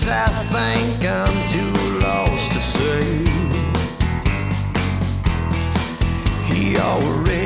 'cause I think I'm too lost to say he already